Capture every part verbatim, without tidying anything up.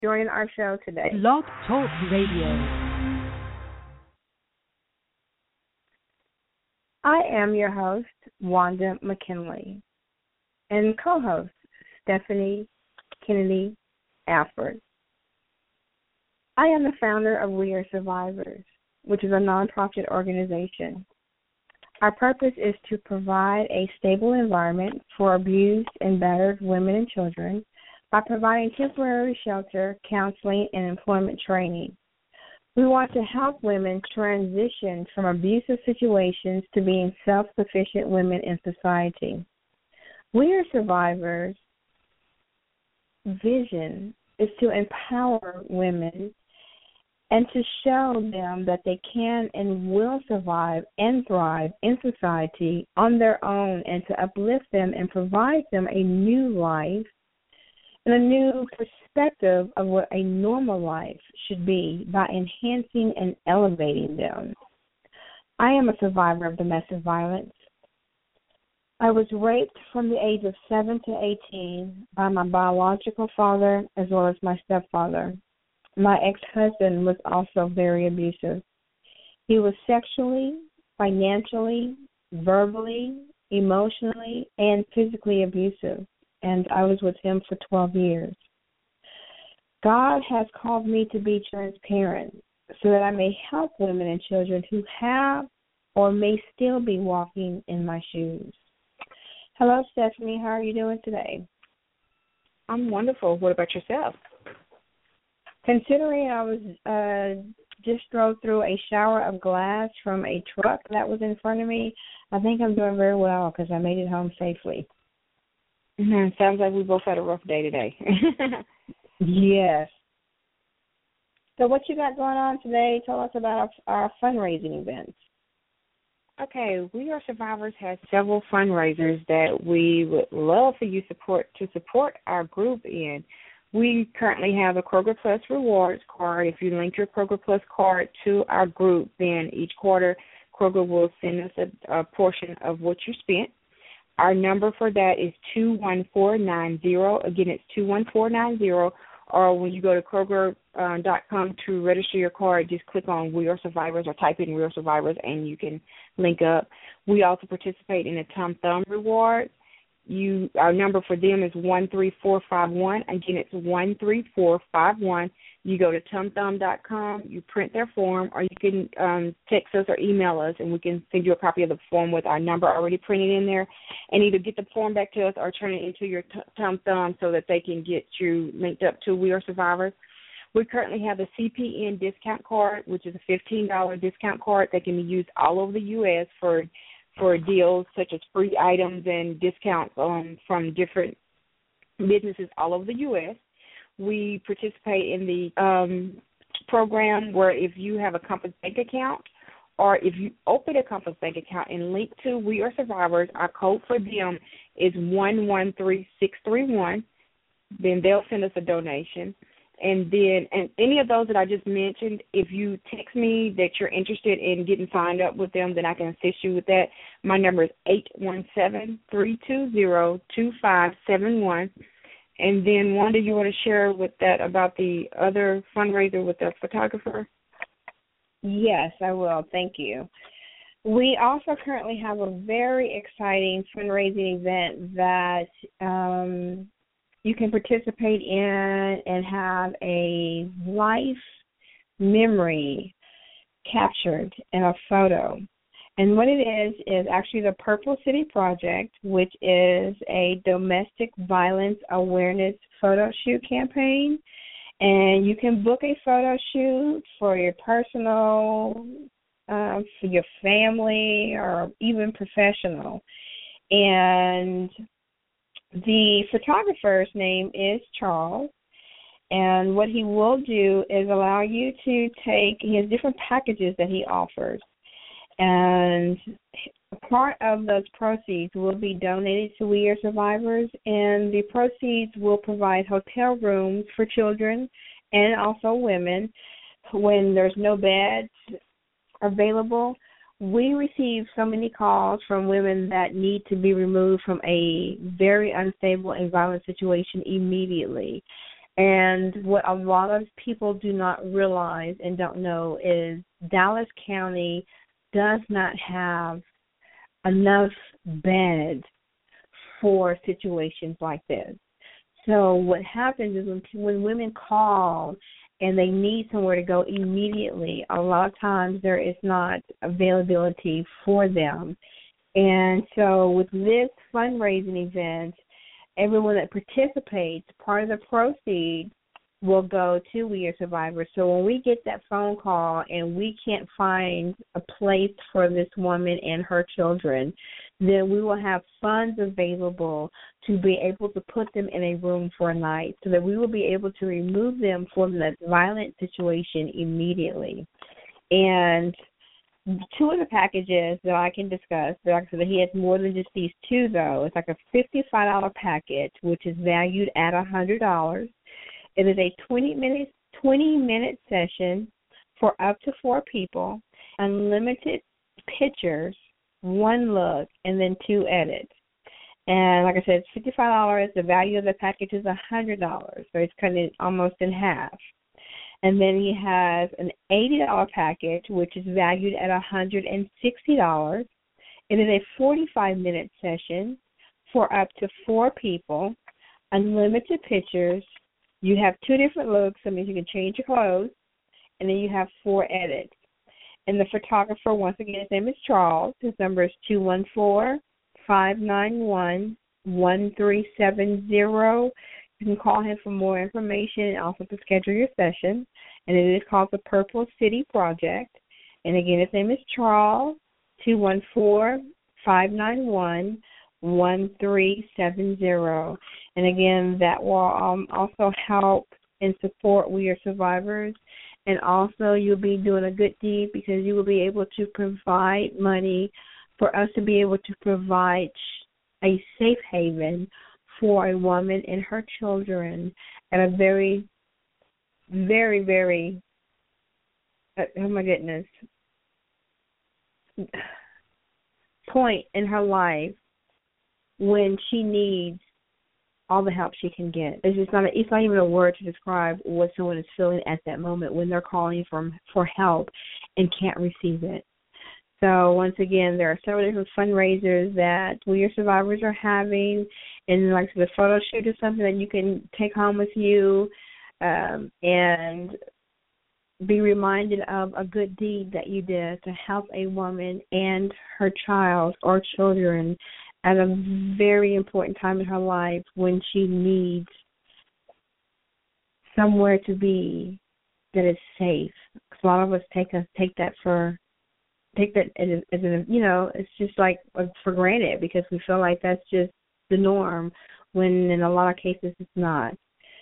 joining our show today. Blog Talk Radio. I am your host, Wanda McKinley, and co-host, Stephanie Kennedy Alford. I am the founder of We Are Survivors, which is a nonprofit organization. Our purpose is to provide a stable environment for abused and battered women and children by providing temporary shelter, counseling, and employment training. We want to help women transition from abusive situations to being self-sufficient women in society. We Are Survivors' vision is to empower women and to show them that they can and will survive and thrive in society on their own, and to uplift them and provide them a new life and a new perspective of what a normal life should be by enhancing and elevating them. I am a survivor of domestic violence. I was raped from the age of seven to eighteen by my biological father as well as my stepfather. My ex-husband was also very abusive. He was sexually, financially, verbally, emotionally, and physically abusive, and I was with him for twelve years. God has called me to be transparent so that I may help women and children who have or may still be walking in my shoes. Hello, Stephanie. How are you doing today? I'm wonderful. What about yourself? Considering I was uh, just drove through a shower of glass from a truck that was in front of me, I think I'm doing very well because I made it home safely. Mm-hmm. Sounds like we both had a rough day today. Yes. So what you got going on today? Tell us about our, our fundraising events. Okay, We Are Survivors has several fundraisers that we would love for you support to support our group in. We currently have a Kroger Plus Rewards card. If you link your Kroger Plus card to our group, then each quarter Kroger will send us a, a portion of what you spent. Our number for that is two one four nine zero. Again, it's two one four nine zero. Or when you go to Kroger dot com to register your card, just click on We Are Survivors or type in We Are Survivors and you can link up. We also participate in the Tom Thumb Reward. You, our number for them is one three four five one. Again, it's one three four five one. You go to tum thumb dot com, you print their form, or you can um, text us or email us, and we can send you a copy of the form with our number already printed in there, and either get the form back to us or turn it into your t- Tom Thumb so that they can get you linked up to We Are Survivors. We currently have the C P N discount card, which is a fifteen dollars discount card that can be used all over the U S for for deals such as free items and discounts um, from different businesses all over the U S. We participate in the um, program where if you have a Compass Bank account or if you open a Compass Bank account and link to We Are Survivors, our code for them is one one three six three one. Then they'll send us a donation. And then, and any of those that I just mentioned, if you text me that you're interested in getting signed up with them, then I can assist you with that. My number is eight one seven, three two zero, two five seven one. And then, Wanda, you want to share with that about the other fundraiser with the photographer? Yes, I will. Thank you. We also currently have a very exciting fundraising event that um, you can participate in and have a life memory captured in a photo. And what it is is actually the Purple City Project, which is a domestic violence awareness photo shoot campaign. And you can book a photo shoot for your personal, um, for your family, or even professional. And the photographer's name is Charles. And what he will do is allow you to take, he has different packages that he offers. And part of those proceeds will be donated to We Are Survivors, and the proceeds will provide hotel rooms for children and also women when there's no beds available. We receive so many calls from women that need to be removed from a very unstable and violent situation immediately. And what a lot of people do not realize and don't know is Dallas County does not have enough beds for situations like this. So what happens is when, when women call and they need somewhere to go immediately, a lot of times there is not availability for them. And so with this fundraising event, everyone that participates, part of the proceeds will go to We Are Survivors. So when we get that phone call and we can't find a place for this woman and her children, then we will have funds available to be able to put them in a room for a night so that we will be able to remove them from that violent situation immediately. And two of the packages that I can discuss, like I said, he has more than just these two, though. It's like a fifty-five dollars package, which is valued at one hundred dollars. It is a twenty-minute twenty-minute session for up to four people, unlimited pictures, one look, and then two edits. And like I said, it's fifty-five dollars. The value of the package is one hundred dollars, so it's cut it almost in half. And then he has an eighty dollars package, which is valued at one hundred sixty dollars. It is a forty-five minute session for up to four people, unlimited pictures. You have two different looks, that means you can change your clothes, and then you have four edits. And the photographer, once again, his name is Charles. His number is two one four, five nine one, one three seven zero. You can call him for more information and also to schedule your session. And it is called the Purple City Project. And again, his name is Charles, two one four, five nine one, one three seven zero. And again, that will um, also help and support We Are Survivors. And also you'll be doing a good deed because you will be able to provide money for us to be able to provide a safe haven for a woman and her children at a very, very, very, uh, oh my goodness, point in her life when she needs all the help she can get. It's just not, a, it's not even a word to describe what someone is feeling at that moment when they're calling for, for help and can't receive it. So once again, there are several different fundraisers that We Are Survivors are having, and like the photo shoot is something that you can take home with you um, and be reminded of a good deed that you did to help a woman and her child or children at a very important time in her life when she needs somewhere to be that is safe. Because a lot of us take us take that for take that as, as a, you know, it's just like for granted because we feel like that's just the norm when in a lot of cases it's not.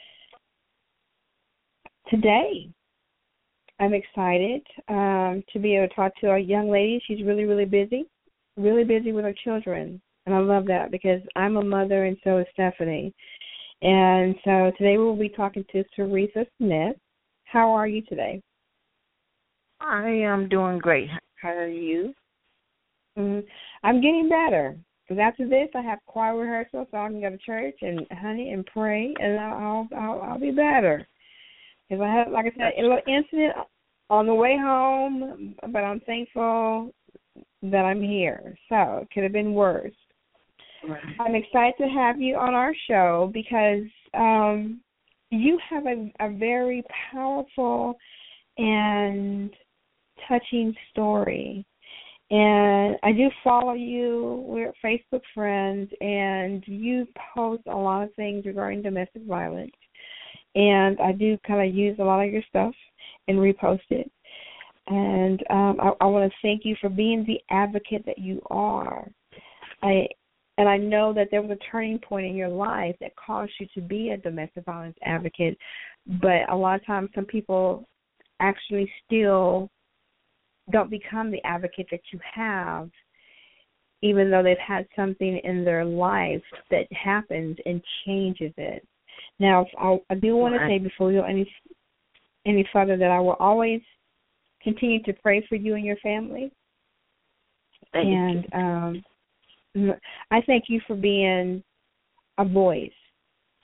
Today, I'm excited um, to be able to talk to a young lady. She's really, really busy, really busy with her children. And I love that because I'm a mother and so is Stephanie. And so today we'll be talking to Teresa Smith. How are you today? I am doing great. How are you? Mm, I'm getting better. Because after this, I have choir rehearsal, so I can go to church and, honey, and pray, and I'll I'll, I'll be better. Because I had, like I said, a little incident on the way home, but I'm thankful that I'm here. So it could have been worse. Right. I'm excited to have you on our show because um, you have a, a very powerful and touching story. And I do follow you. We're Facebook friends, and you post a lot of things regarding domestic violence. And I do kind of use a lot of your stuff and repost it. And um, I, I want to thank you for being the advocate that you are. I And I know that there was a turning point in your life that caused you to be a domestic violence advocate, but a lot of times some people actually still don't become the advocate that you have, even though they've had something in their life that happens and changes it. Now, I, I do want to say before we go any, any further that I will always continue to pray for you and your family. Thank and you. Um, I thank you for being a voice.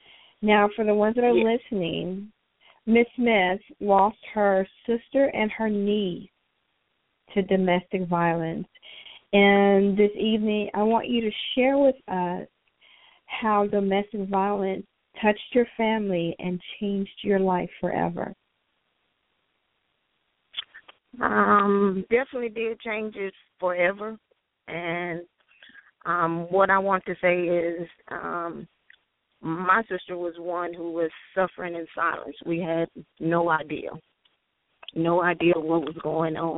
Now, for the ones that are Yeah. listening, Miss Smith lost her sister and her niece to domestic violence. And this evening, I want you to share with us how domestic violence touched your family and changed your life forever. Um, definitely did change it forever. And um, what I want to say is um, my sister was one who was suffering in silence. We had no idea, no idea what was going on.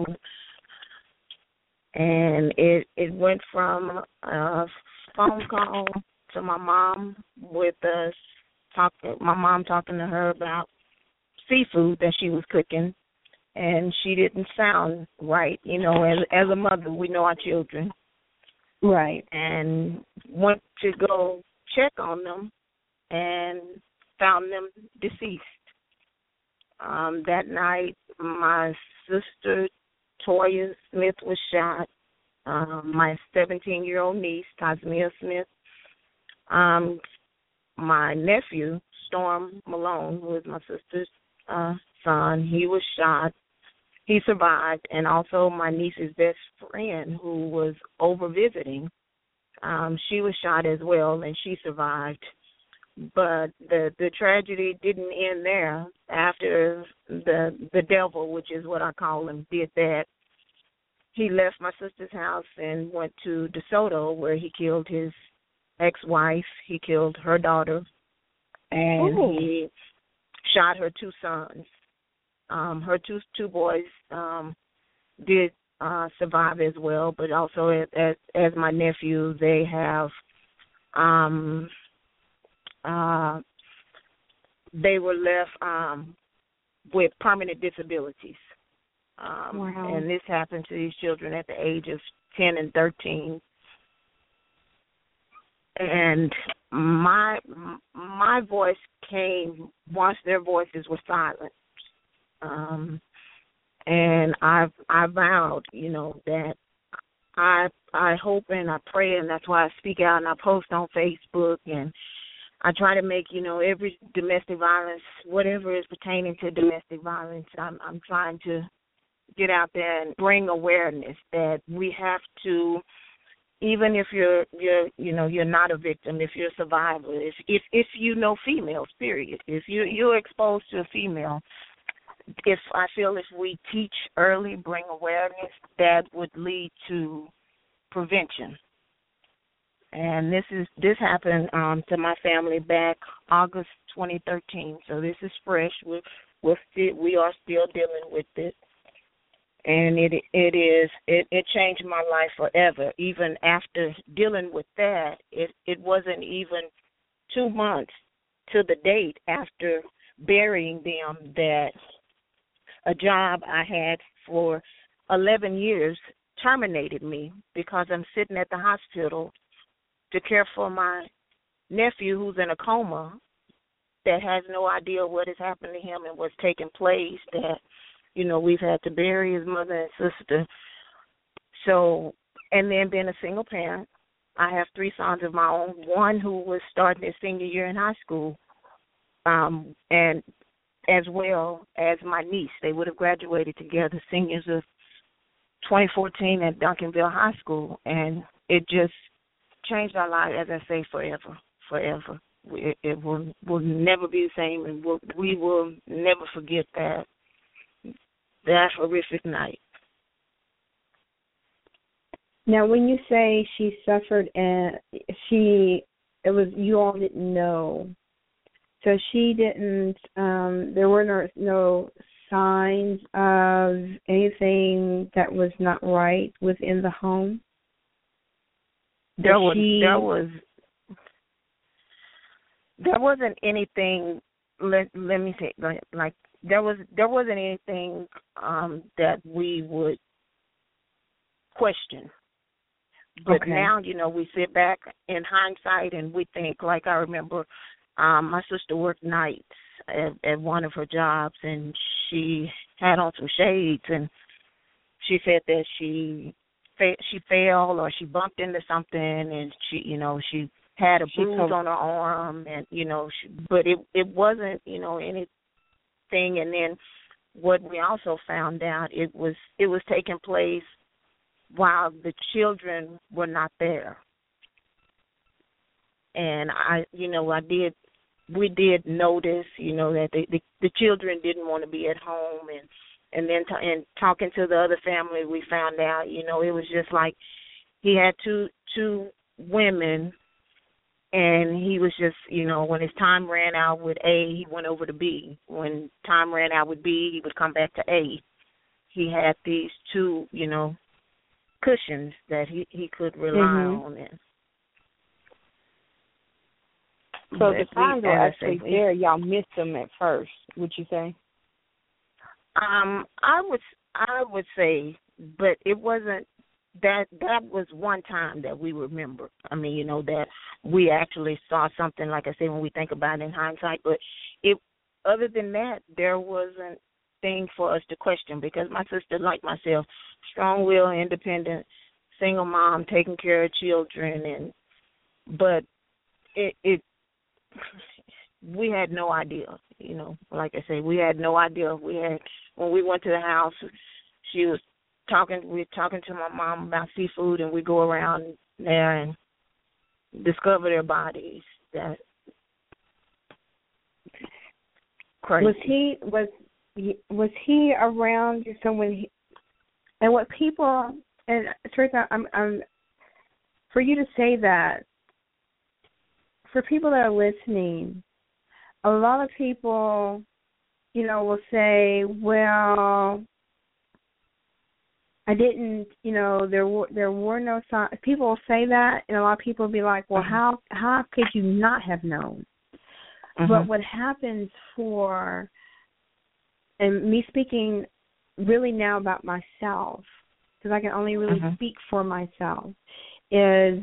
And it, it went from a phone call to my mom with us talking, my mom talking to her about seafood that she was cooking, and she didn't sound right. You know, as as a mother, we know our children. Right. And went to go check on them and found them deceased. Um, that night, my sister, Toya Smith, was shot. Um, my seventeen-year-old niece, Tasmia Smith. Um, my nephew, Storm Malone, who is my sister's uh, son, he was shot. He survived. And also my niece's best friend, who was over visiting, um, she was shot as well, and she survived. But the the tragedy didn't end there. After the the devil, which is what I call him, did that, he left my sister's house and went to DeSoto, where he killed his ex-wife. He killed her daughter, and Ooh. he shot her two sons. Um, her two two boys um, did uh, survive as well, but also as, as as my nephew, they have um, uh, they were left um, with permanent disabilities. Um, Wow. And this happened to these children at the age of ten and thirteen. And my my voice came once their voices were silent. Um, and I I vowed, you know, that I I hope and I pray, and that's why I speak out and I post on Facebook, and I try to make, you know, every domestic violence, whatever is pertaining to domestic violence, I'm I'm trying to get out there and bring awareness that we have to, even if you're you're you know you're not a victim, if you're a survivor, if if if you know females, period, if you you're exposed to a female, if I feel if we teach early, bring awareness, that would lead to prevention. And this is this happened um, to my family back August twenty thirteen, so this is fresh. We're, we're still, we are still dealing with this. And it it is it, it changed my life forever. Even after dealing with that, it, it wasn't even two months to the date after burying them that a job I had for eleven years terminated me because I'm sitting at the hospital to care for my nephew who's in a coma that has no idea what has happened to him and what's taking place, that you know, we've had to bury his mother and sister. So, and then being a single parent, I have three sons of my own, one who was starting his senior year in high school, um, and as well as my niece. They would have graduated together, seniors of twenty fourteen at Duncanville High School, and it just changed our life, as I say, forever, forever. It, it will will never be the same, and we'll, we will never forget that. That horrific night. Now, when you say she suffered and she, it was, you all didn't know. So she didn't, um, there were no, no signs of anything that was not right within the home? There was, she, there was, there wasn't anything, let, let me say, like, like There was there wasn't anything um, that we would question. But okay. now, you know, we sit back in hindsight and we think, like I remember um, my sister worked nights at, at one of her jobs, and she had on some shades, and she said that she she fell or she bumped into something, and she, you know, she had a She bruise co- on her arm, and you know, she, but it it wasn't you know anything. And then what we also found out, it was it was taking place while the children were not there. And I, you know, I did, we did notice, you know, that the the, the children didn't want to be at home, and and then t- and talking to the other family, we found out, you know, it was just like he had two two women, and he was just, you know, when his time ran out with A, he went over to B. When time ran out with B, he would come back to A. He had these two, you know, cushions that he, he could rely mm-hmm. on. And so but the signs we, were as I actually say, there. Y'all missed them at first, would you say? Um, I would I would say, but it wasn't that. That was one time that we remember. I mean, you know, that we actually saw something. Like I say, when we think about it in hindsight, but it. Other than that, there wasn't thing for us to question, because my sister, like myself, strong-willed, independent, single mom, taking care of children, and but it it we had no idea. You know, like I say, we had no idea. We had when we went to the house, she was talking. We were talking to my mom about seafood, and we go around there and discover their bodies. That crazy. Was he was was he around you? So when he, and what people and Teresa, I'm I'm for you to say that, for people that are listening, a lot of people, you know, will say, well, I didn't, you know, there were there were no signs. People will say that, and a lot of people will be like, well, uh-huh. how how could you not have known? Uh-huh. But what happens for, and me speaking really now about myself, because I can only really uh-huh. speak for myself, is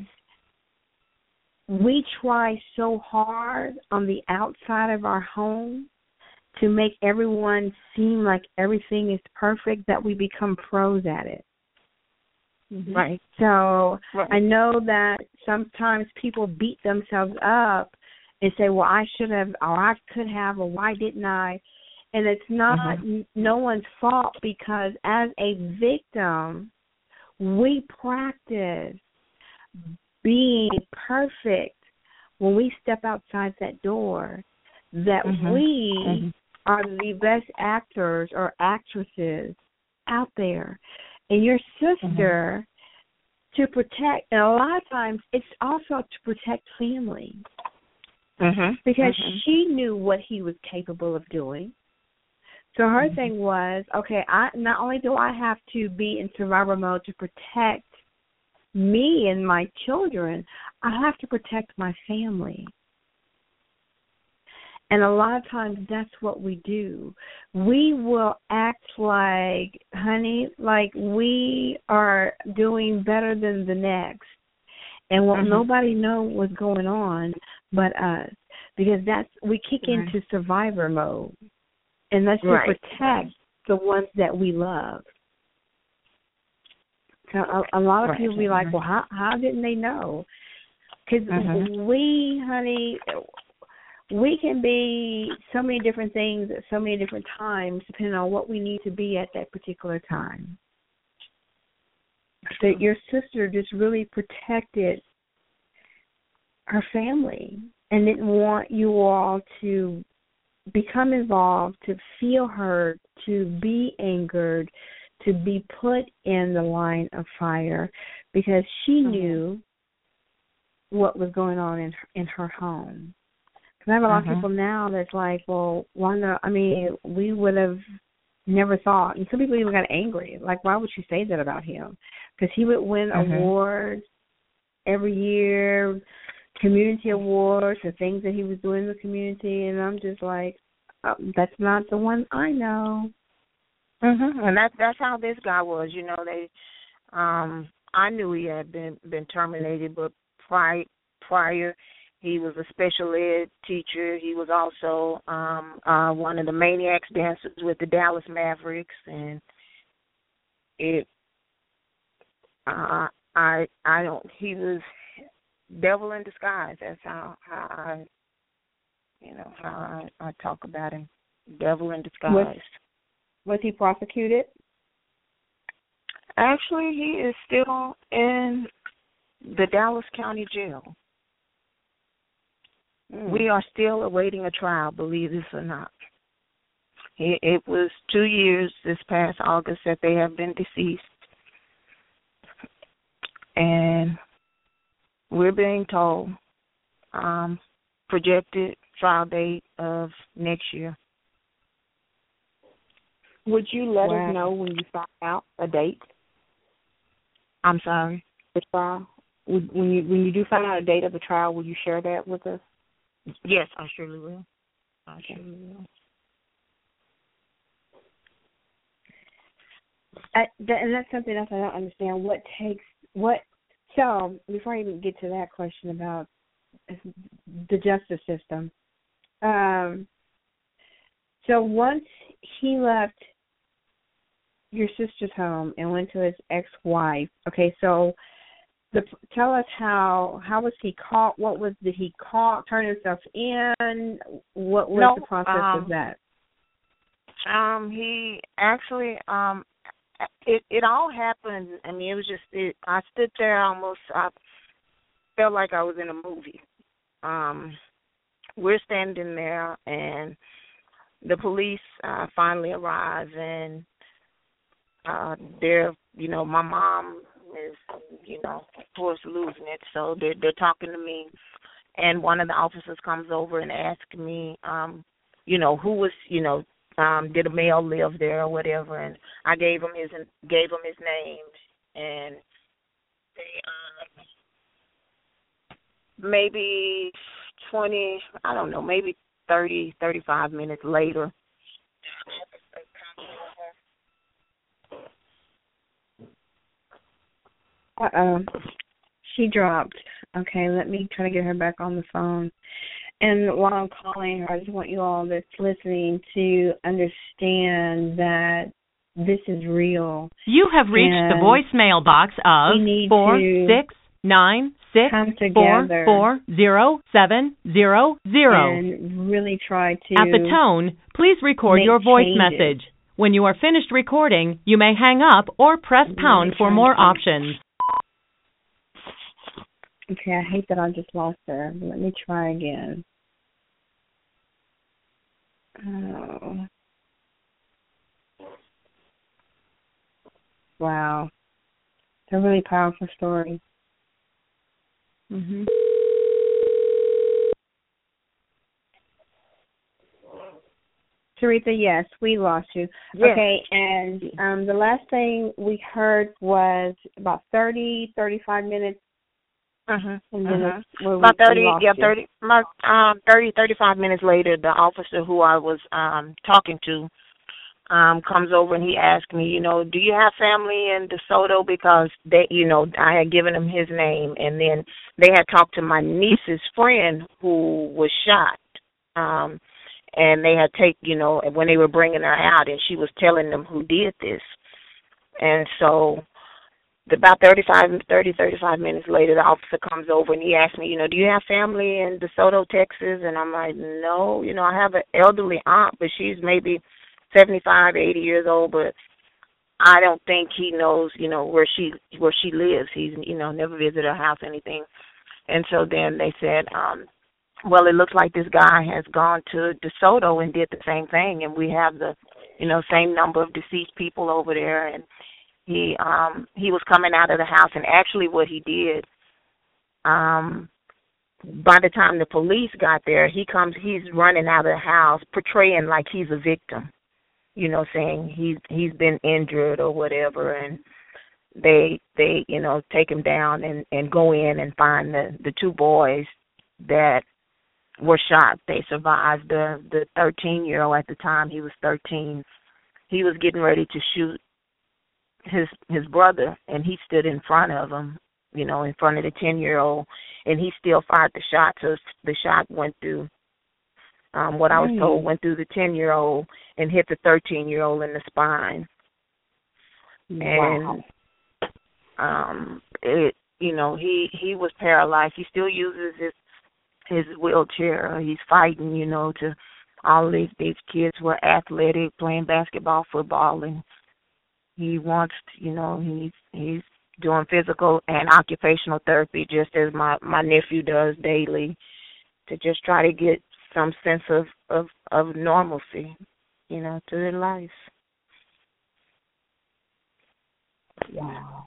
we try so hard on the outside of our home to make everyone seem like everything is perfect that we become pros at it. Mm-hmm. Right. So right. I know that sometimes people beat themselves up and say, well, I should have, or I could have, or why didn't I? And it's not uh-huh. no one's fault, because as a victim, we practice being perfect when we step outside that door, that uh-huh. we uh-huh. are the best actors or actresses out there. And your sister, uh-huh. to protect, and a lot of times it's also to protect family. Uh-huh. Because uh-huh. she knew what he was capable of doing. So her uh-huh. thing was, okay, I not only do I have to be in survivor mode to protect me and my children, I have to protect my family. And a lot of times that's what we do. We will act like, honey, like we are doing better than the next. And won't uh-huh. nobody know what's going on but us. Because that's we kick right. into survivor mode. And that's to right. protect right. the ones that we love. So a, a lot of right. people be like, well, how, how didn't they know? Because uh-huh. we, honey, we can be so many different things at so many different times depending on what we need to be at that particular time. So your sister just really protected her family and didn't want you all to become involved, to feel hurt, to be angered, to be put in the line of fire, because she mm-hmm. knew what was going on in her, in her home. Because I have a lot mm-hmm. of people now that's like, well, Wanda, I mean, we would have never thought, and some people even got angry. Like, why would you say that about him? Because he would win mm-hmm. awards every year, community awards for things that he was doing in the community, and I'm just like, oh, that's not the one I know. Mhm. And that's that's how this guy was. You know, they, um, I knew he had been been terminated, but prior prior, he was a special ed teacher. He was also um, uh, one of the Maniacs dancers with the Dallas Mavericks, and it, uh, I I don't. He was. devil in disguise. That's how, how I, you know, how I, I talk about him. Devil in disguise. Was, was he prosecuted? Actually, he is still in the Dallas County Jail. Mm. We are still awaiting a trial, believe this or not. It, it was two years this past August that they have been deceased. And we're being told um, projected trial date of next year. Would you let wow. us know when you find out a date? I'm sorry? The trial? When you when you do find out a date of the trial, will you share that with us? Yes, I surely will. I okay. surely will. I, that, and that's something else I don't understand. What takes what? So before I even get to that question about the justice system, um, so once he left your sister's home and went to his ex-wife, okay, so the tell us how how was he caught? What was did he call? Turn himself in? What was no, the process um, of that? Um, he actually um. It it all happened. I mean, it was just. It, I stood there almost. I felt like I was in a movie. Um, we're standing there, and the police uh, finally arrive, and uh, they're, you know, my mom is, you know, of course, losing it. So they're they're talking to me, and one of the officers comes over and asks me, um, you know, who was, you know. Um, did a male live there or whatever? And I gave him his gave him his name, and they um, maybe twenty, I don't know, maybe thirty, thirty-five minutes later. Uh oh, she dropped. Okay, let me try to get her back on the phone. And while I'm calling her, I just want you all that's listening to understand that this is real. You have reached the voicemail box of four six nine six four four zero seven zero zero. And really try to. At the tone, please record your voice changes. message. When you are finished recording, you may hang up or press pound for more options. Okay, I hate that I just lost her. Let me try again. Oh. Wow. It's a really powerful story. Mhm. Teresa, yes, we lost you. Yes. Okay, and um, the last thing we heard was about thirty, thirty-five minutes. Uh-huh. And then uh-huh. we, About thirty, yeah, you. thirty, about, um, thirty, thirty-five minutes later, the officer who I was um talking to um comes over and he asked me, you know, do you have family in DeSoto? Because they, you know, I had given him his name, and then they had talked to my niece's friend who was shot, um, and they had take, you know, when they were bringing her out, and she was telling them who did this, and so. About thirty-five, thirty, thirty-five minutes later, the officer comes over and he asks me, you know, do you have family in DeSoto, Texas? And I'm like, no, you know, I have an elderly aunt, but she's maybe seventy-five, eighty years old, but I don't think he knows, you know, where she where she lives. He's, you know, never visited her house, anything. And so then they said, um, well, it looks like this guy has gone to DeSoto and did the same thing, and we have the, you know, same number of deceased people over there, and He um he was coming out of the house, and actually what he did, um by the time the police got there, he comes he's running out of the house portraying like he's a victim, you know, saying he's he's been injured or whatever, and they they you know take him down and and go in and find the the two boys that were shot. They survived. The the thirteen year old, at the time he was thirteen, he was getting ready to shoot his his brother, and he stood in front of him, you know, in front of the ten-year-old, and he still fired the shot. So the shot went through, um, what I was told, went through the ten-year-old and hit the thirteen-year-old in the spine. Wow. And um, it, you know, he he was paralyzed. He still uses his his wheelchair. He's fighting, you know, to all these these kids who are athletic, playing basketball, football, and he wants, you know, he's he's doing physical and occupational therapy just as my my nephew does daily, to just try to get some sense of of of normalcy, you know, to their life. Wow.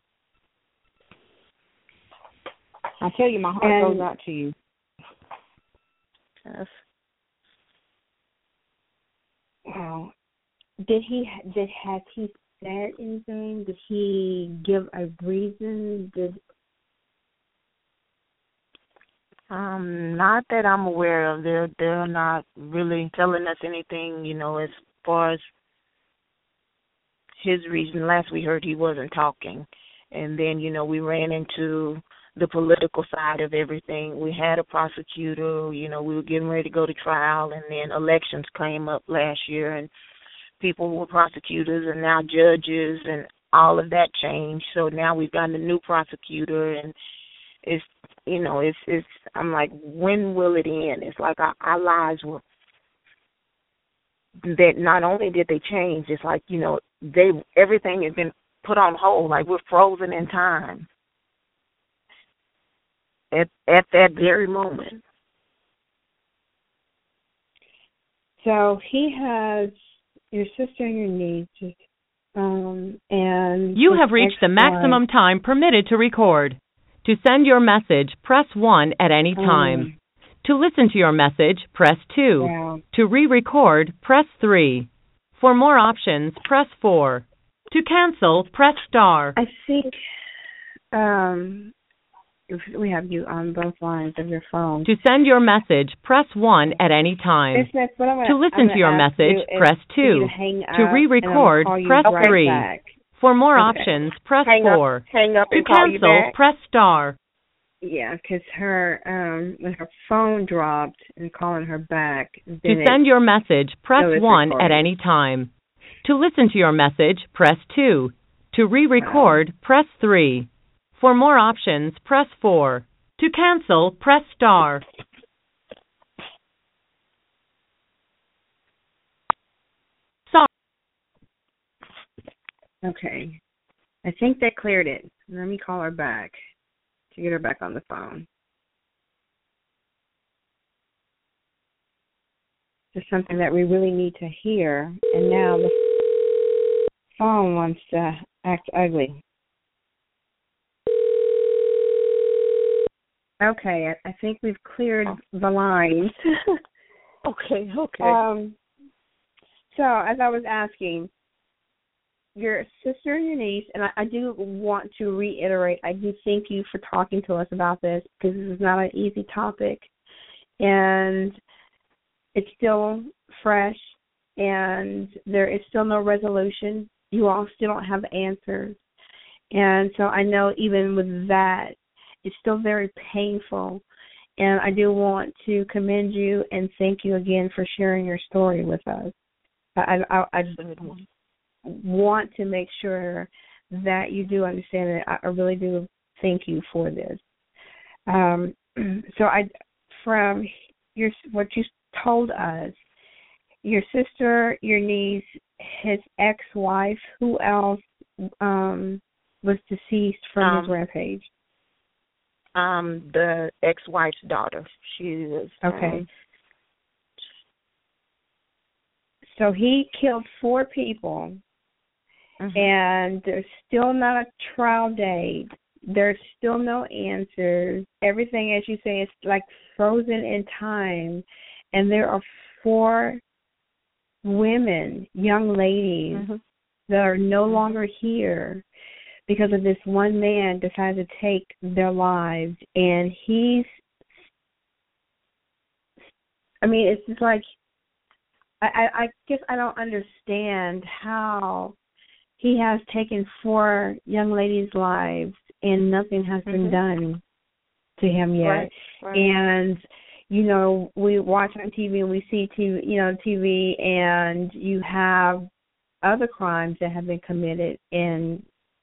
I tell you, my heart and, goes out to you. Yes. Wow. Did he? Did has he said anything? Did he give a reason? Did Um, not that I'm aware of. They're they're not really telling us anything, you know, as far as his reason. Last we heard, he wasn't talking. And then, you know, we ran into the political side of everything. We had a prosecutor, you know, we were getting ready to go to trial, and then elections came up last year, and people were prosecutors and now judges, and all of that changed. So now we've got a new prosecutor, and it's, you know, it's, it's, I'm like, when will it end? It's like our, our lives were, that not only did they change, it's like, you know, they, everything has been put on hold, like we're frozen in time at at that very moment. So he has your sister and your niece, um, and you have reached the maximum time permitted to record. To send your message, press one at any time. Um, to listen to your message, press two. Wow. To re-record, press three. For more options, press four. To cancel, press star. I think um, we have you on both lines of your phone. To send your message, press one at any time. Business, gonna, to listen to your message, press two. To, to re-record, press right three. Back. For more okay. options, press hang four. Up, hang up and to call cancel, you back. press star. Yeah, because her um, when her phone dropped and calling her back. To send your message, press one recorded. at any time. To listen to your message, press two. To re-record, wow. press three. For more options, press four. To cancel, press star. Sorry. Okay. I think they cleared it. Let me call her back to get her back on the phone. It's something that we really need to hear, and now the phone wants to act ugly. Okay, I, I think we've cleared the lines. okay, okay. Um, so, as I was asking, your sister and your niece, and I, I do want to reiterate, I do thank you for talking to us about this, because this is not an easy topic, and it's still fresh, and there is still no resolution. You all still don't have answers. And so I know even with that, it's still very painful. And I do want to commend you and thank you again for sharing your story with us. I, I, I want to make sure that you do understand it. I really do thank you for this. Um, so I, from your what you told us, your sister, your niece, his ex-wife, who else um, was deceased from um, his rampage? Um, the ex-wife's daughter. She was okay. Um, so he killed four people, mm-hmm. and there's still not a trial date. There's still no answers. Everything, as you say, is like frozen in time, and there are four women, young ladies, mm-hmm. that are no mm-hmm. longer here because of this one man decided to take their lives. And he's, I mean, it's just like, I, I, I guess I don't understand how he has taken four young ladies' lives and nothing has mm-hmm. been done to him yet. Right, right. And you know, we watch on T V and we see T V, you know, T V, and you have other crimes that have been committed, and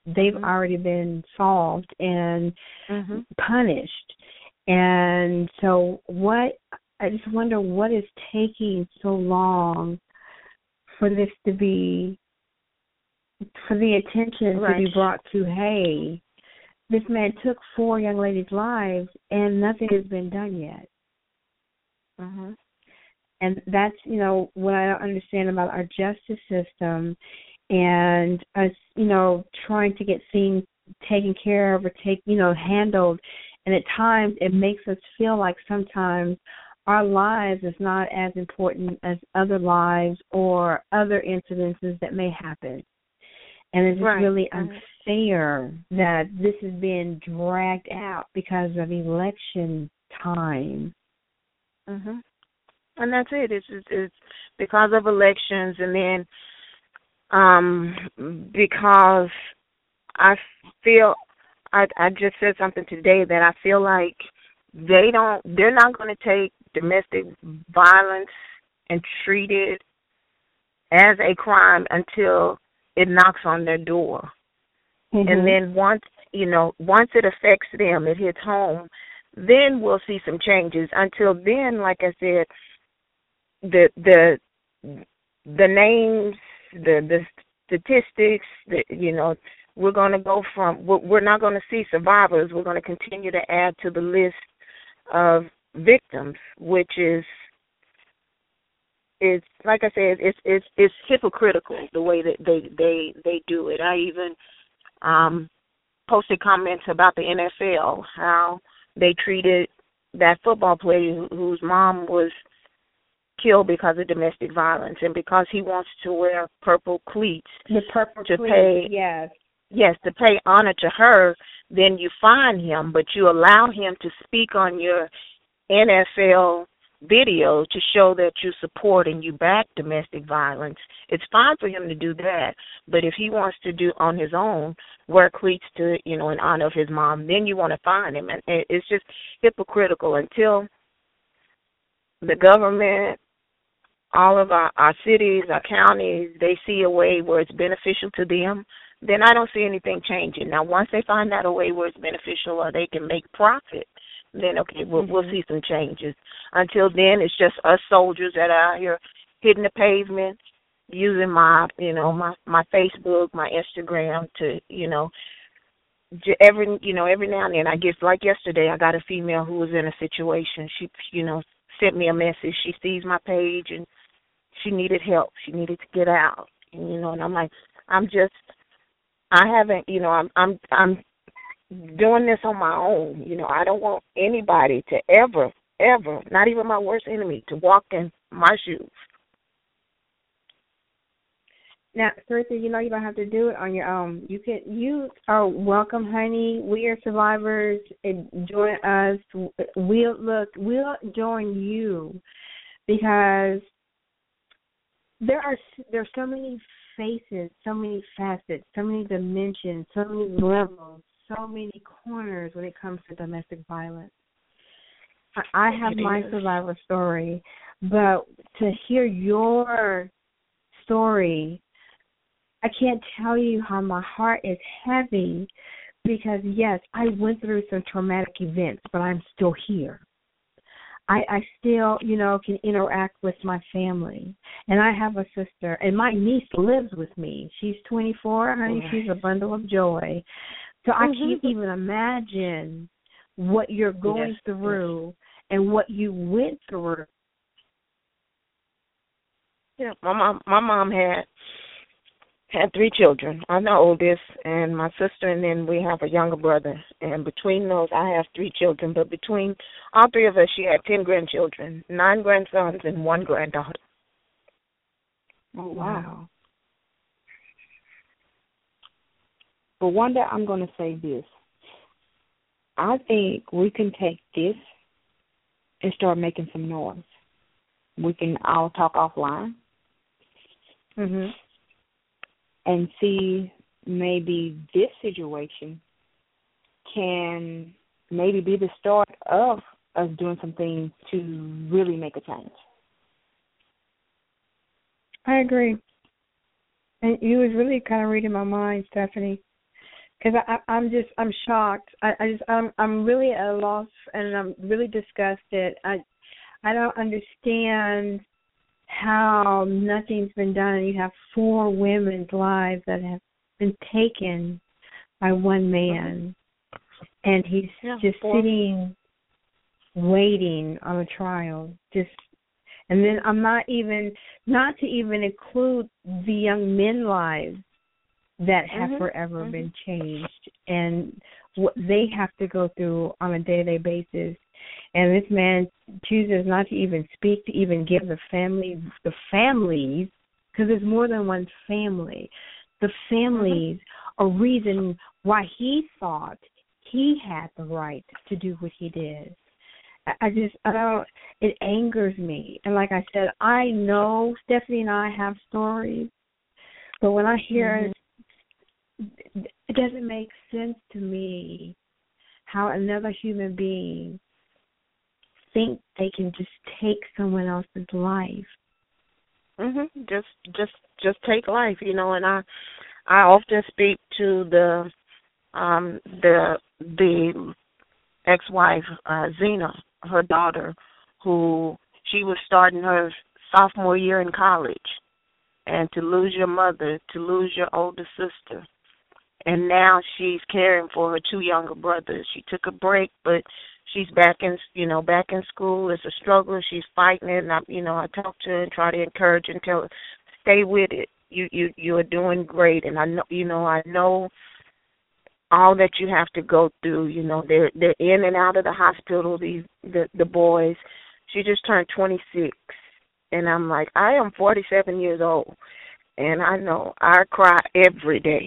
they've mm-hmm. already been solved and mm-hmm. punished. And so what, I just wonder what is taking so long for this to be, for the attention right. to be brought to, hey, this man took four young ladies' lives and nothing has been done yet. Mm-hmm. And that's, you know, what I don't understand about our justice system and us, you know, trying to get things taken care of or take, you know, handled. And at times it makes us feel like sometimes our lives is not as important as other lives or other incidences that may happen. And it's right. really unfair that this is being dragged out because of election time. Mhm. And that's it. It's, it's it's because of elections, and then um because I feel I I just said something today that I feel like they don't they're not going to take domestic violence and treat it as a crime until it knocks on their door. Mm-hmm. And then once, you know, once it affects them, it hits home, then we'll see some changes. Until then, like I said, the the the names, the the statistics, the, you know, we're going to go from, we're not going to see survivors. We're going to continue to add to the list of victims, which is, it's like I said, it's it's it's hypocritical the way that they they they do it. I even um, posted comments about the N F L, how they treated that football player whose mom was killed because of domestic violence, and because he wants to wear purple cleats, the purple to cleats, pay yes, yes, to pay honor to her, then you fine him, but you allow him to speak on your N F L video to show that you support and you back domestic violence. It's fine for him to do that, but if he wants to do on his own, wear cleats to, you know, in honor of his mom, then you want to fine him. And it's just hypocritical. Until the government, all of our, our cities, our counties, they see a way where it's beneficial to them, then I don't see anything changing. Now, once they find out a way where it's beneficial or they can make profit, then, okay, we'll, mm-hmm. we'll see some changes. Until then, it's just us soldiers that are out here hitting the pavement, using my, you know, my, my Facebook, my Instagram to, you know, every, you know, every now and then I get, like yesterday, I got a female who was in a situation. She, you know, sent me a message. She sees my page and she needed help. She needed to get out. And, you know, and I'm like, I'm just, I haven't, you know, I'm, I'm, I'm doing this on my own. You know, I don't want anybody to ever, ever, not even my worst enemy, to walk in my shoes. Now, Sarita, you know you don't have to do it on your own. You can. You are welcome, honey. We are survivors. Join us. We'll look. We'll join you because there are there's so many faces, so many facets, so many dimensions, so many levels, so many corners when it comes to domestic violence. I have my survivor story, but to hear your story, I can't tell you how my heart is heavy because, yes, I went through some traumatic events, but I'm still here. I, I still, you know, can interact with my family. And I have a sister, and my niece lives with me. She's twenty-four, honey. Right. She's a bundle of joy. So I mm-hmm. can't even imagine what you're going yes. through yes. and what you went through. Yeah, my mom, my mom had had three children. I'm the oldest, and my sister, and then we have a younger brother. And between those, I have three children. But between all three of us, she had ten grandchildren, nine grandsons, and one granddaughter. Oh, wow. But one day I'm going to say this. I think we can take this and start making some noise. We can all talk offline. Mm-hmm. And see maybe this situation can maybe be the start of us doing some things to really make a change. I agree. And you was really kind of reading my mind, Stephanie. because I'm just I'm shocked. I, I just I'm I'm really at a loss, and I'm really disgusted. I I don't understand how nothing's been done. You have four women's lives that have been taken by one man, and he's yeah, just four. sitting, waiting on a trial. Just, and then I'm not even not to even include the young men's lives that have mm-hmm. forever mm-hmm. been changed, and what they have to go through on a day-to-day basis. And this man chooses not to even speak, to even give the family, the families, because there's more than one family, the families mm-hmm. a reason why he thought he had the right to do what he did. I just, I don't, it angers me. And like I said, I know Stephanie and I have stories, but when I hear mm-hmm. it, it doesn't make sense to me how another human being think they can just take someone else's life. Mhm. Just, just, just take life, you know. And I, I often speak to the, um, the, the ex-wife, uh, Zena, her daughter, who she was starting her sophomore year in college, and to lose your mother, to lose your older sister, and now she's caring for her two younger brothers. She took a break, but she's back in, you know, back in school. It's a struggle. She's fighting it, and I, you know, I talk to her and try to encourage her and tell her, stay with it. You, you, you are doing great, and I know, you know, I know all that you have to go through. You know, they're they're in and out of the hospital. These the the boys. She just turned twenty-six, and I'm like, I am forty-seven years old, and I know I cry every day,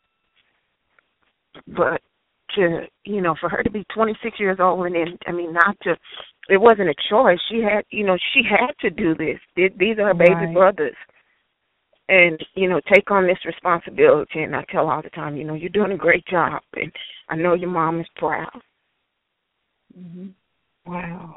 but to, you know, for her to be twenty-six years old, and then, I mean, not to, it wasn't a choice. She had, you know, she had to do this. These are her baby right. brothers. And, you know, take on this responsibility. And I tell her all the time, you know, you're doing a great job. And I know your mom is proud. Mm-hmm. Wow.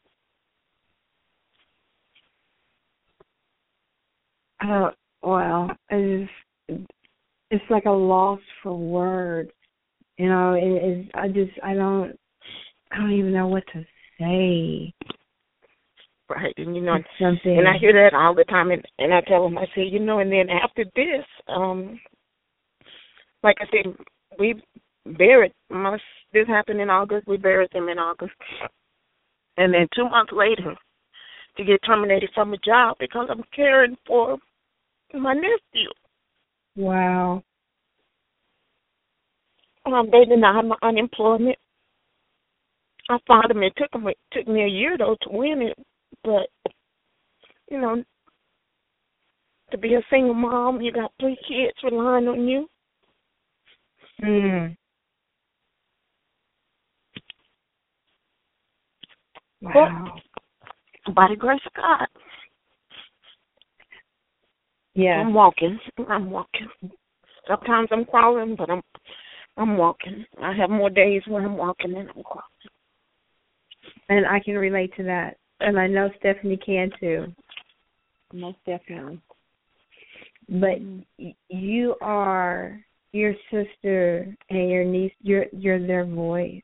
Uh, well, it's, it's like a loss for words. You know, it is. I just, I don't, I don't even know what to say. Right, and you know, and I hear that all the time, and, and I tell them, I say, you know, and then after this, um, like I said, we buried, my, this happened in August, we buried them in August, and then two months later, to get terminated from a job because I'm caring for my nephew. Wow. Um, they denied my unemployment. I fought them. It took them. It took me a year though to win it, but you know, to be a single mom, you got three kids relying on you. Mm. Wow. But by the grace of God, yeah, I'm walking. I'm walking. Sometimes I'm crawling, but I'm. I'm walking. I have more days where I'm walking than I'm crawling. And I can relate to that. And I know Stephanie can too. Most definitely. But mm-hmm. you are your sister and your niece, you're, you're their voice.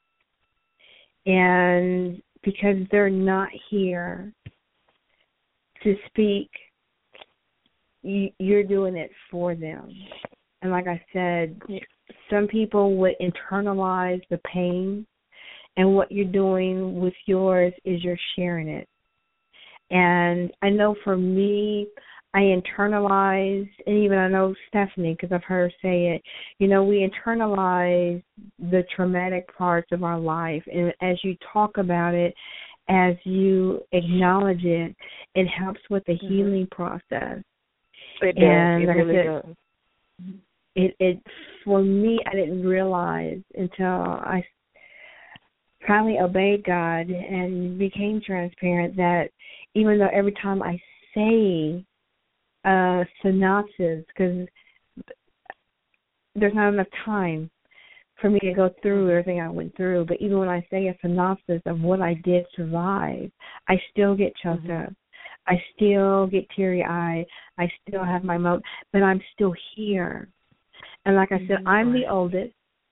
And because they're not here to speak, you, you're doing it for them. And like I said, some people would internalize the pain, and what you're doing with yours is you're sharing it. And I know for me, I internalized, and even I know Stephanie, because I've heard her say it, you know, we internalize the traumatic parts of our life. And as you talk about it, as you acknowledge it, it helps with the mm-hmm. healing process. It does. And it like really I said, does. It, it, for me, I didn't realize until I finally obeyed God and became transparent that even though every time I say a synopsis, because there's not enough time for me to go through everything I went through, but even when I say a synopsis of what I did survive, I still get choked mm-hmm. up. I still get teary-eyed. I still have my moment, but I'm still here. And like I said, I'm the oldest.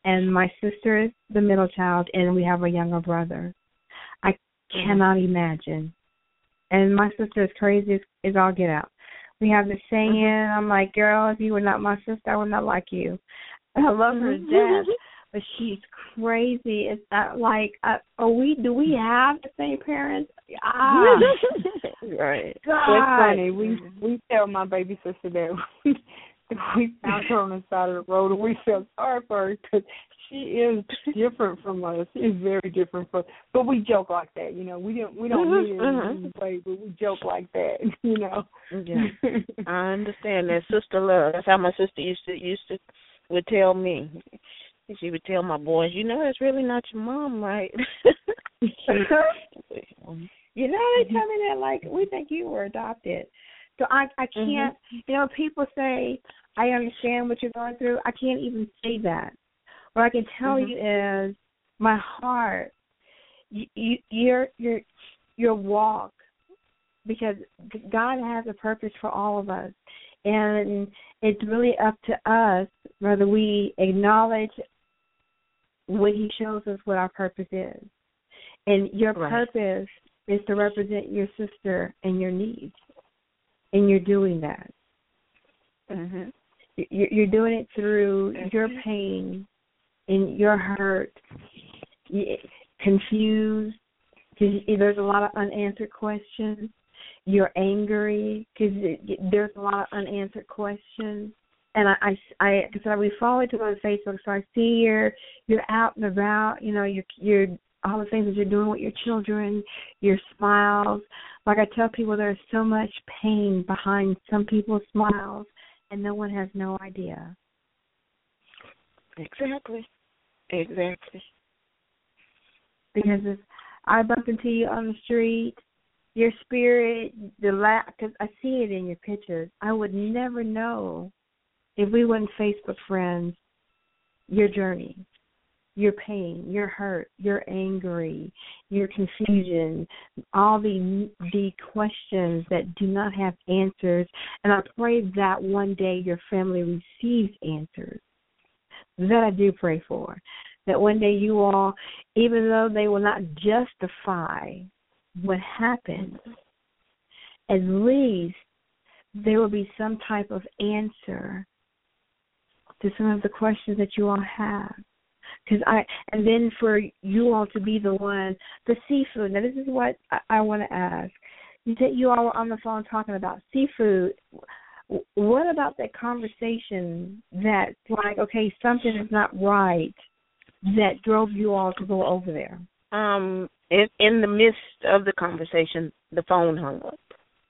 and my sister is the middle child, and we have a younger brother. I cannot imagine. And my sister is crazy as, as all get out. We have this saying, mm-hmm. I'm like, girl, if you were not my sister, I would not like you. I love her to death, but she's crazy. It's not like, uh, are we? Do we have the same parents? Ah, right. God. It's funny. We we tell my baby sister that we, we found her on the side of the road, and we feel sorry for her because she is different from us. She is very different from. But we joke like that, you know. We don't we don't mean it in any way, but we joke like that, you know. Yeah, I understand that sister love. That's how my sister used to used to. would tell me. She would tell my boys, you know, it's really not your mom, right? You know, they tell me that, like, we think you were adopted. So I I can't, mm-hmm. you know, people say, I understand what you're going through. I can't even say that. What I can tell mm-hmm. you is my heart, you, you, your, your, your walk, because God has a purpose for all of us. And it's really up to us whether we acknowledge when he shows us what our purpose is. And your right. purpose is to represent your sister and your needs. And you're doing that. Mm-hmm. You're doing it through mm-hmm. your pain and your hurt, confused, because there's a lot of unanswered questions. You're angry because there's a lot of unanswered questions. And I, I, I, cause we follow each other on Facebook, so I see you're, you're out and about, you know, you're, you're, all the things that you're doing with your children, your smiles. Like I tell people, there's so much pain behind some people's smiles, and no one has no idea. Exactly. Exactly. Because if I bump into you on the street, your spirit, the la- because I see it in your pictures. I would never know if we weren't Facebook friends, your journey, your pain, your hurt, your angry, your confusion, all the the questions that do not have answers. And I pray that one day your family receives answers. That I do pray for. That one day you all, even though they will not justify what happened, at least there will be some type of answer to some of the questions that you all have. Because I, and then for you all to be the one, the seafood. Now this is what I, I want to ask. You said you all were on the phone talking about seafood. What about that conversation that's like, okay, something is not right, that drove you all to go over there? Um, in, in the midst of the conversation, the phone hung up.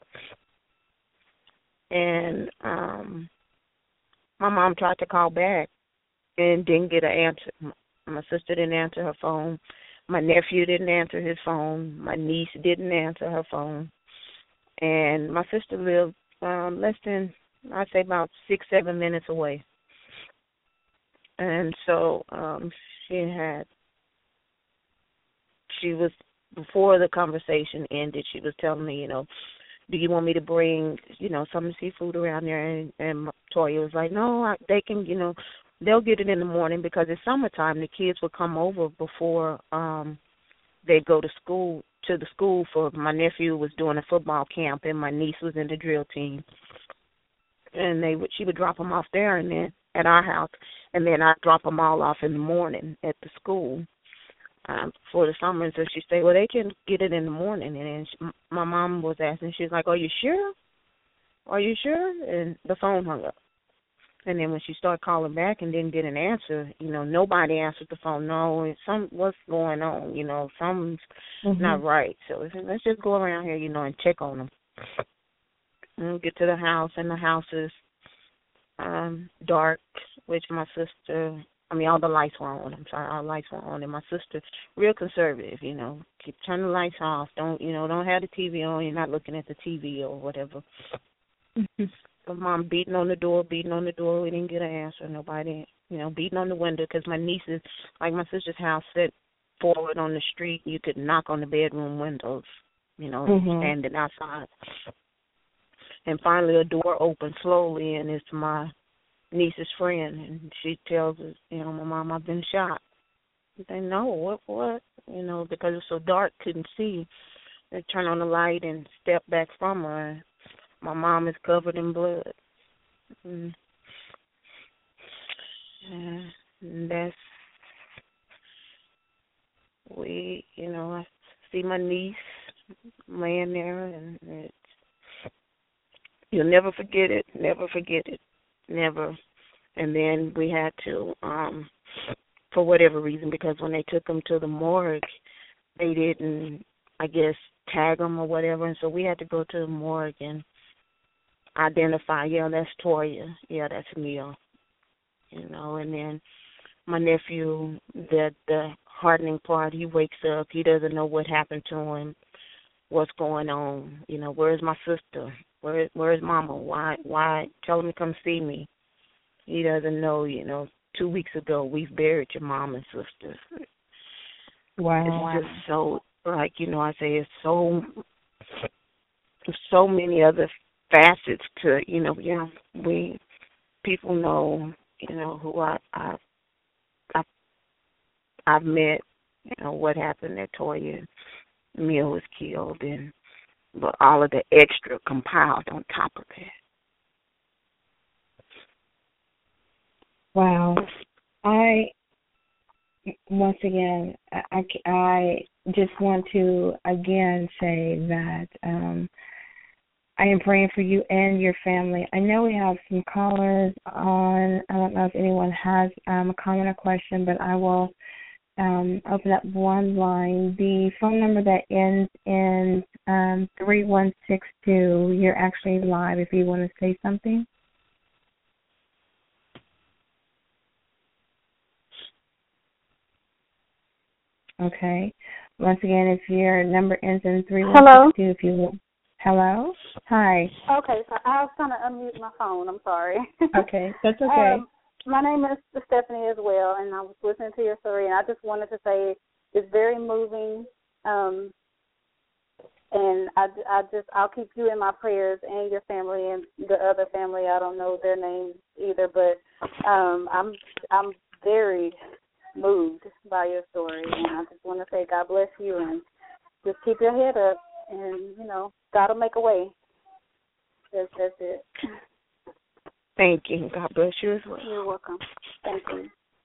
And um, my mom tried to call back and didn't get an answer. My sister didn't answer her phone. My nephew didn't answer his phone. My niece didn't answer her phone. And my sister lived um, less than, I'd say about six, seven minutes away. And so um, she had, she was, before the conversation ended, she was telling me, you know, do you want me to bring, you know, some of the seafood around there? And, and Toya was like, no, I, they can, you know, they'll get it in the morning because it's summertime. The kids would come over before um, they go to school, to the school for, my nephew was doing a football camp and my niece was in the drill team. And they would, she would drop them off there and then at our house, and then I'd drop them all off in the morning at the school um, for the summer. And so she said, well, they can get it in the morning. And then she, my mom was asking, she was like, are you sure? Are you sure? And the phone hung up. And then when she started calling back and didn't get an answer, you know, nobody answered the phone. No, some what's going on? You know, something's mm-hmm. not right. So let's just go around here, you know, and check on them. And get to the house, and the house is um, dark, which my sister, I mean, all the lights were on. I'm sorry, all the lights were on. And my sister, real conservative, you know, keep turning the lights off. Don't, you know, don't have the T V on. You're not looking at the T V or whatever. So mom beating on the door, beating on the door. We didn't get an answer. Nobody, you know, beating on the window because my niece's, like my sister's house, set forward on the street. You could knock on the bedroom windows, you know, mm-hmm. standing outside. And finally a door opened slowly, and it's my niece's friend, and she tells us, you know, my mom, I've been shot. They know what, what, you know, because it's so dark, couldn't see. They turn on the light and step back from her. And my mom is covered in blood. Mm. And that's, we, you know, I see my niece laying there, and it's, you'll never forget it, never forget it, never. And then we had to, um, for whatever reason, because when they took him to the morgue, they didn't, I guess, tag him or whatever, and so we had to go to the morgue and identify, yeah, that's Toya, yeah, that's Neil, you know. And then my nephew, the the hardening part, he wakes up, he doesn't know what happened to him, what's going on, you know, where's my sister, where where's mama, why, why, tell him to come see me. He doesn't know, you know, two weeks ago we've buried your mom and sister. Wow. It's just so, like, you know, I say it's so, so many other facets to, you know, you know, we, people know, you know, who I, I, I, I've met, you know, what happened at Toya. Mill was killed, and but all of the extra compiled on top of it. Wow. I, once again, I, I just want to again say that um, I am praying for you and your family. I know we have some callers on. I don't know if anyone has um, a comment or question, but I will um, open up one line. The phone number that ends in um, three one six two, you're actually live if you want to say something. Okay. Once again, if your number ends in three one six two, if you will. Hello? Hi. Okay, so I was trying to unmute my phone. I'm sorry. Okay, that's okay. Um, my name is Stephanie as well, and I was listening to your story, and I just wanted to say it's very moving, um, and I, I just, I'll keep you in my prayers and your family and the other family. I don't know their names either, but um, I'm, I'm very moved by your story, and I just want to say God bless you, and just keep your head up, and, you know, God will make a way. That's, that's it. Thank you. God bless you as well. You're welcome. Thank you.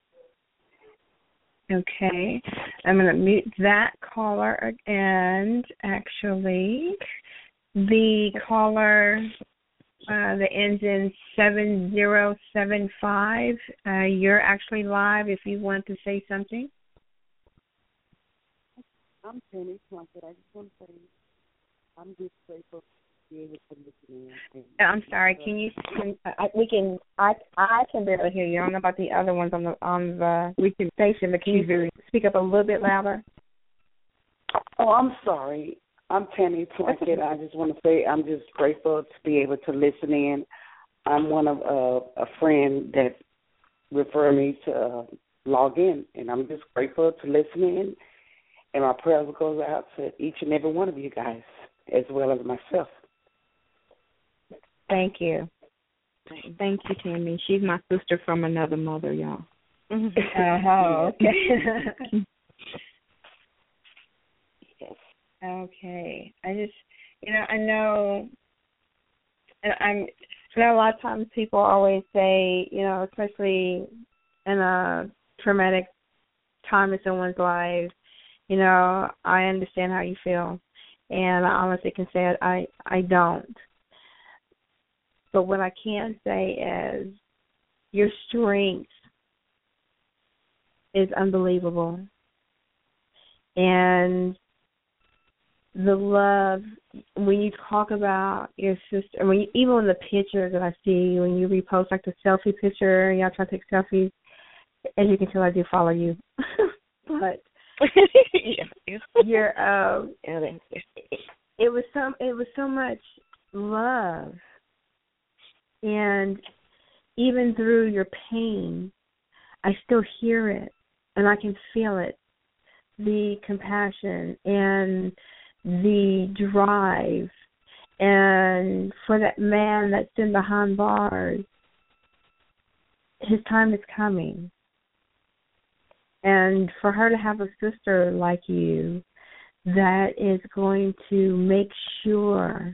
Okay. I'm going to mute that caller, and actually the caller uh, that ends in seven zero seven five, uh, you're actually live if you want to say something. I'm Penny Plunkett. I just want to say I'm just grateful to be able to listen in. I'm sorry. Can you? Can, I, we can. I I can barely hear you. I don't know about the other ones on the on the we can station, but can you speak up a little bit louder? Oh, I'm sorry. I'm Penny Plunkett. I just want to say I'm just grateful to be able to listen in. I'm one of uh, a friend that referred me to uh, log in, and I'm just grateful to listen in. And my prayers goes out to each and every one of you guys, as well as myself. Thank you. Thank you, Tammy. She's my sister from another mother, y'all. Oh, okay. Yes. Okay. I just, you know, I know, and I'm, I know a lot of times people always say, you know, especially in a traumatic time in someone's life, you know, I understand how you feel, and I honestly can say it, I, I don't. But what I can say is your strength is unbelievable. And the love, when you talk about your sister, when you, even in the pictures that I see, when you repost like the selfie picture, y'all try to take selfies, as you can tell, I do follow you. But yeah, you're, um, yeah, it, it was some, it was so much love. And even through your pain, I still hear it, and I can feel it, the compassion and the drive. And for that man that's in behind bars, his time is coming. And for her to have a sister like you that is going to make sure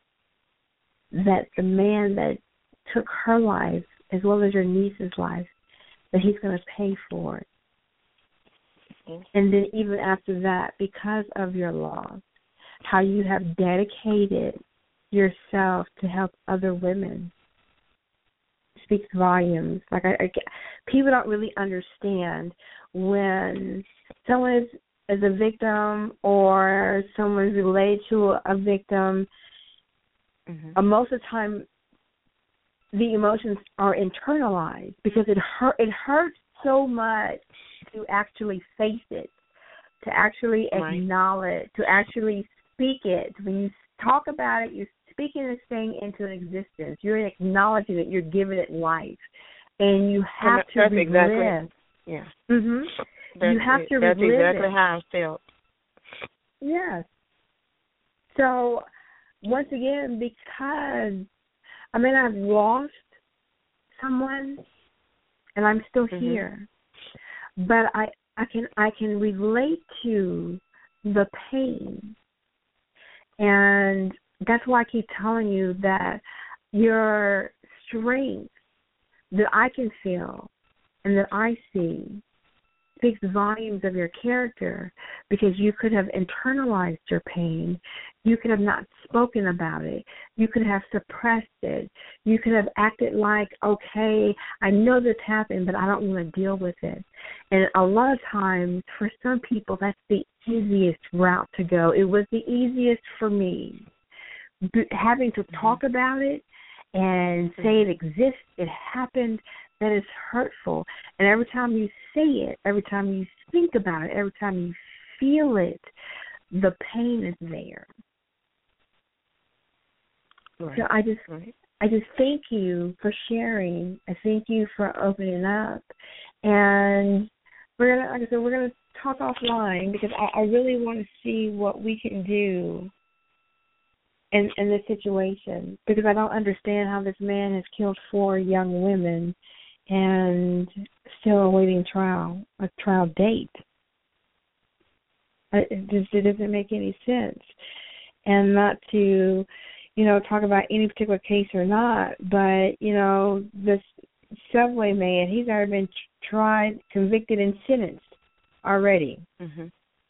that the man that took her life, as well as your niece's life, that he's going to pay for it. Mm-hmm. And then even after that, because of your loss, how you have dedicated yourself to help other women speaks volumes. Like I, I, people don't really understand when someone is, is a victim or someone is related to a victim. Mm-hmm. Uh, most of the time, the emotions are internalized because it hurt. It hurts so much to actually face it, to actually right. acknowledge, to actually speak it. When you talk about it, you're speaking this thing into existence. You're acknowledging it. You're giving it life, and you have to relive. Exactly, yeah. Mhm. You have to that's relive exactly it. how I felt. Yes. So once again, because I mean I've lost someone, and I'm still mm-hmm. here, but I I can I can relate to the pain, and that's why I keep telling you that your strength that I can feel and that I see speaks volumes of your character, because you could have internalized your pain. You could have not spoken about it. You could have suppressed it. You could have acted like, okay, I know this happened, but I don't want to deal with it. And a lot of times, for some people, that's the easiest route to go. It was the easiest for me. But having to talk about it and say it exists, it happened, that is hurtful. And every time you say it, every time you think about it, every time you feel it, the pain is there. Right. So I just right. I just thank you for sharing. I thank you for opening up. And we're gonna like I said, we're gonna talk offline, because I, I really want to see what we can do in in this situation, because I don't understand how this man has killed four young women and still awaiting trial, a trial date. It just it doesn't make any sense. And not to, you know, talk about any particular case or not, but, you know, this Subway man, he's already been tried, convicted, and sentenced already. Mm-hmm.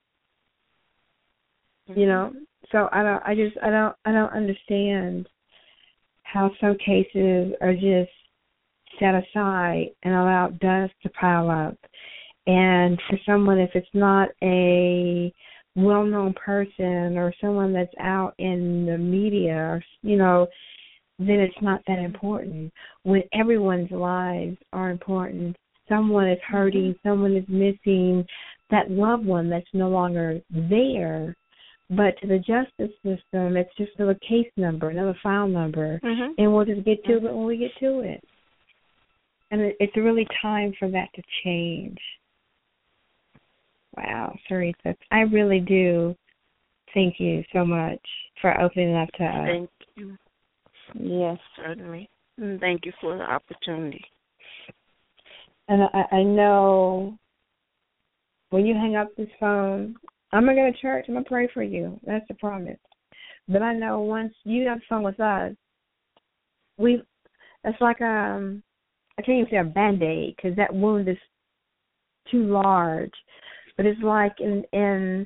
You know, so I don't, I just, I don't, I don't understand how some cases are just set aside and allow dust to pile up. And for someone, if it's not a well-known person or someone that's out in the media, or, you know, then it's not that important. When everyone's lives are important, someone is hurting, mm-hmm. someone is missing, that loved one that's no longer there. But to the justice system, it's just another case number, another file number, mm-hmm. and we'll just get to mm-hmm. it when we get to it. And it's really time for that to change. Wow, Sarita, I really do thank you so much for opening up to us. Thank you. Yes, certainly. And thank you for the opportunity. And I, I know when you hang up this phone, I'm going to go to church. I'm going to pray for you. That's the promise. But I know once you have fun with us, we it's like um I can't even say a Band-Aid, because that wound is too large. But it's like in in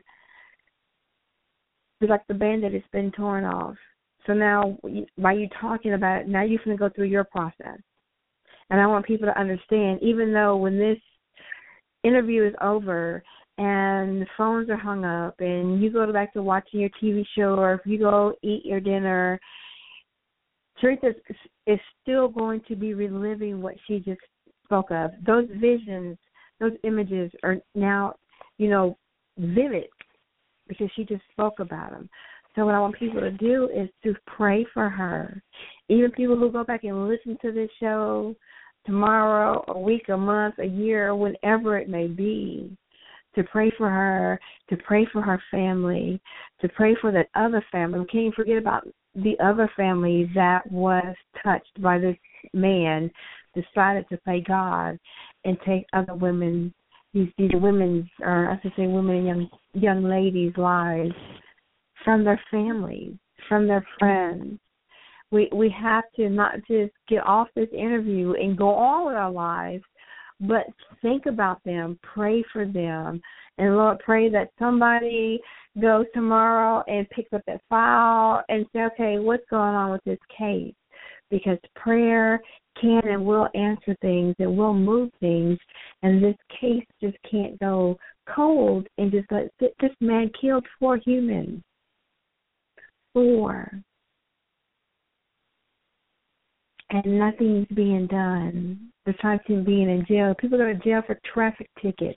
it's like the Band-Aid has been torn off. So now, by you talking about it, now you're going to go through your process. And I want people to understand, even though when this interview is over and the phones are hung up and you go back to watching your T V show, or if you go eat your dinner, Teresa is still going to be reliving what she just spoke of. Those visions, those images are now, you know, vivid, because she just spoke about them. So what I want people to do is to pray for her. Even people who go back and listen to this show tomorrow, a week, a month, a year, whenever it may be, to pray for her, to pray for her family, to pray for that other family. We can't even forget about the other family that was touched by this man decided to play God and take other women, these these women's, or I should say, women and young young ladies' lives from their families, from their friends. We we have to not just get off this interview and go on with our lives, but think about them, pray for them, and Lord, pray that somebody goes tomorrow and picks up that file and say, okay, what's going on with this case? Because prayer can and will answer things, it will move things, and this case just can't go cold and just let this man killed four humans. Four. And nothing's being done besides him being in jail. People go to jail for traffic tickets.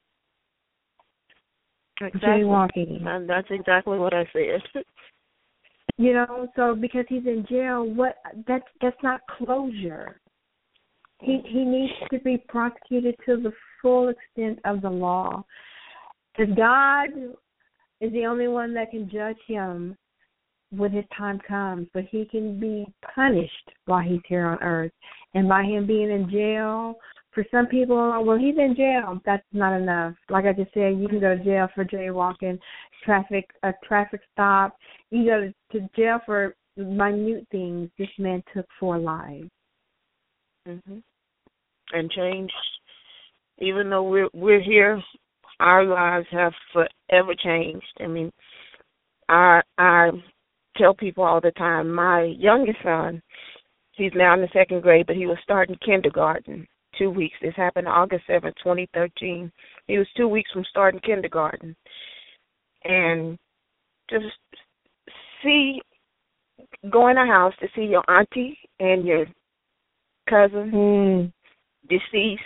Exactly. Jaywalking. And that's exactly what I said. You know, so because he's in jail, what that's that's not closure. He he needs to be prosecuted to the full extent of the law. Because God is the only one that can judge him when his time comes, but he can be punished while he's here on earth. And by him being in jail, for some people, well, he's in jail, that's not enough. Like I just said, you can go to jail for jaywalking, traffic, a traffic stop. You go to, to jail for minute things. This man took four lives. Mm-hmm. And changed. Even though we're we're here, our lives have forever changed. I mean, I I tell people all the time, my youngest son, he's now in the second grade, but he was starting kindergarten. Two weeks. This happened August seventh, twenty thirteen. He was two weeks from starting kindergarten. And just see, go in a house to see your auntie and your cousin mm. deceased.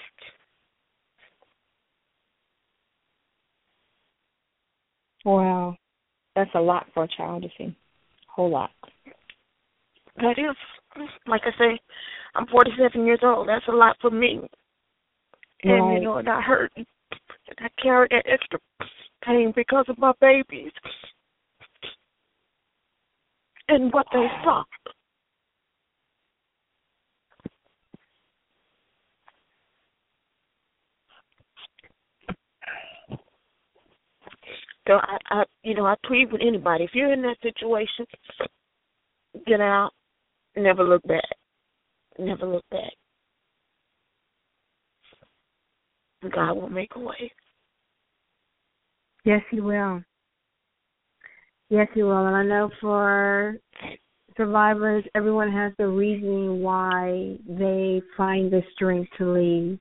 Wow. That's a lot for a child to see. A whole lot. That is, like I say, I'm forty-seven years old. That's a lot for me. And, right. you know, and I hurt. And I carry that extra pain because of my babies and what they saw. So I, I, you know, I plead with anybody. If you're in that situation, get out. Never look back. Never look back. God will make a way. Yes, he will. Yes, he will. And I know for survivors, everyone has the reasoning why they find the strength to leave.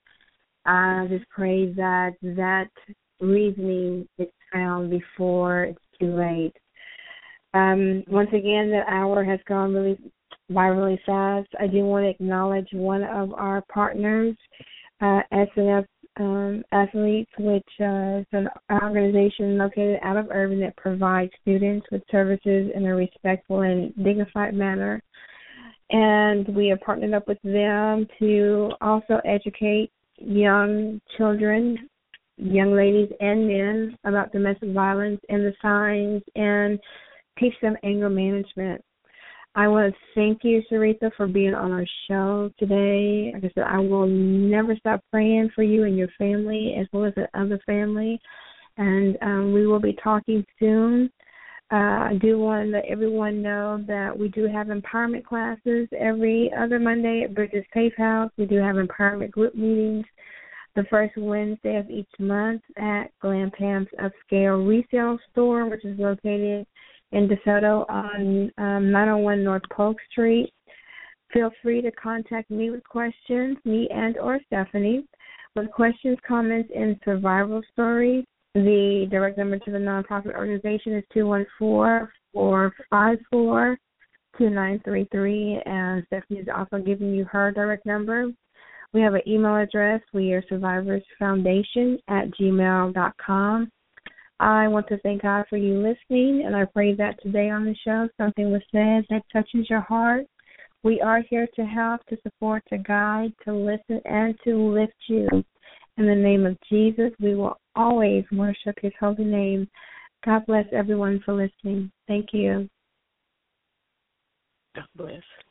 I just pray that that reasoning is found before it's too late. Um, once again, the hour has gone really by really fast. I do want to acknowledge one of our partners, uh, S N F um, Athletes, which uh, is an organization located out of Irving that provides students with services in a respectful and dignified manner. And we have partnered up with them to also educate young children, young ladies and men about domestic violence and the signs, and teach them anger management. I want to thank you, Sarita, for being on our show today. Like I said, I will never stop praying for you and your family as well as the other family. And um, we will be talking soon. Uh, I do want to let everyone know that we do have empowerment classes every other Monday at Bridges Safe House. We do have empowerment group meetings the first Wednesday of each month at Glam Pam's Upscale Resale Store, which is located in DeSoto on um, nine oh one North Polk Street. Feel free to contact me with questions, me and or Stephanie, with questions, comments, and survival stories. The direct number to the nonprofit organization is two one four, four five four, two nine three three, and Stephanie is also giving you her direct number. We have an email address, we are survivors foundation at gmail dot com. I want to thank God for you listening, and I pray that today on the show something was said that touches your heart. We are here to help, to support, to guide, to listen, and to lift you. In the name of Jesus, we will always worship his holy name. God bless everyone for listening. Thank you. God bless.